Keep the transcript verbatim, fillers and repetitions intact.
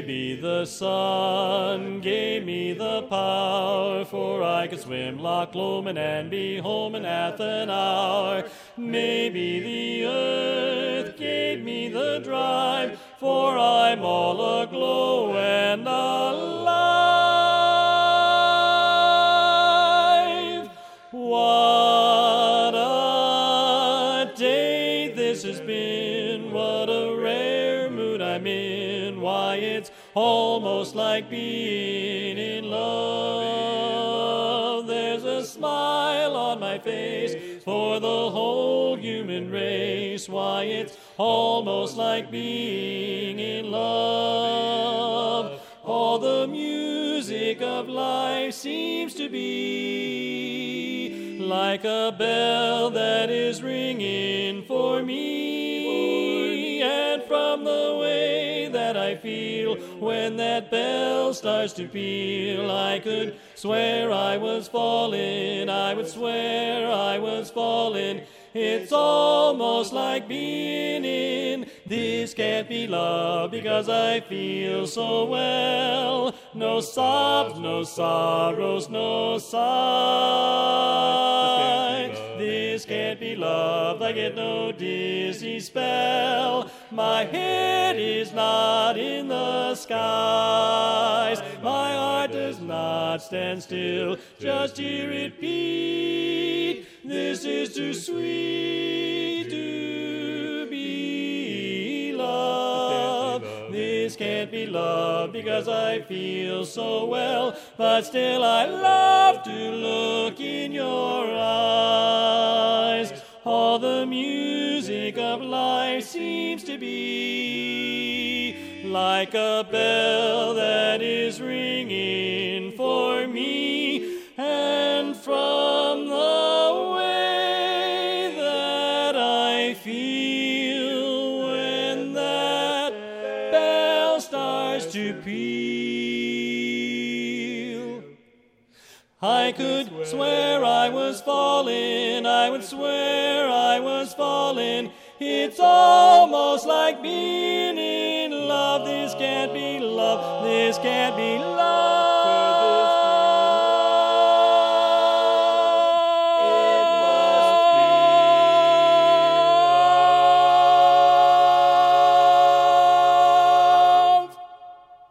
Maybe the sun gave me the power, for I could swim Loch Lomond and be home in half an hour. Maybe the earth gave me the drive, for I'm all aglow and alive. What a day this has been, what a rare mood I'm in. Why, it's almost like being in love. There's a smile on my face for the whole human race. Why, it's almost like being in love. All the music of life seems to be like a bell that is ringing for me. And from the way that I feel when that bell starts to peal, I could swear I was falling, I would swear I was falling. It's almost like being in this can't be love, because I feel so well. No sobs, no sorrows, no sighs. This can't be love, I get no dizzy spell. My head is not in the skies. My heart does not stand still, just hear it beat. This is too sweet to be love. This can't be love, because I feel so well. But still I love to look in your eyes. All the music of life seems to be like a bell that is ringing for me. And from the way that I feel when that bell starts to peal, I could swear I was falling, I would swear I was falling. It's almost like being in love. This can't be love, this can't be love.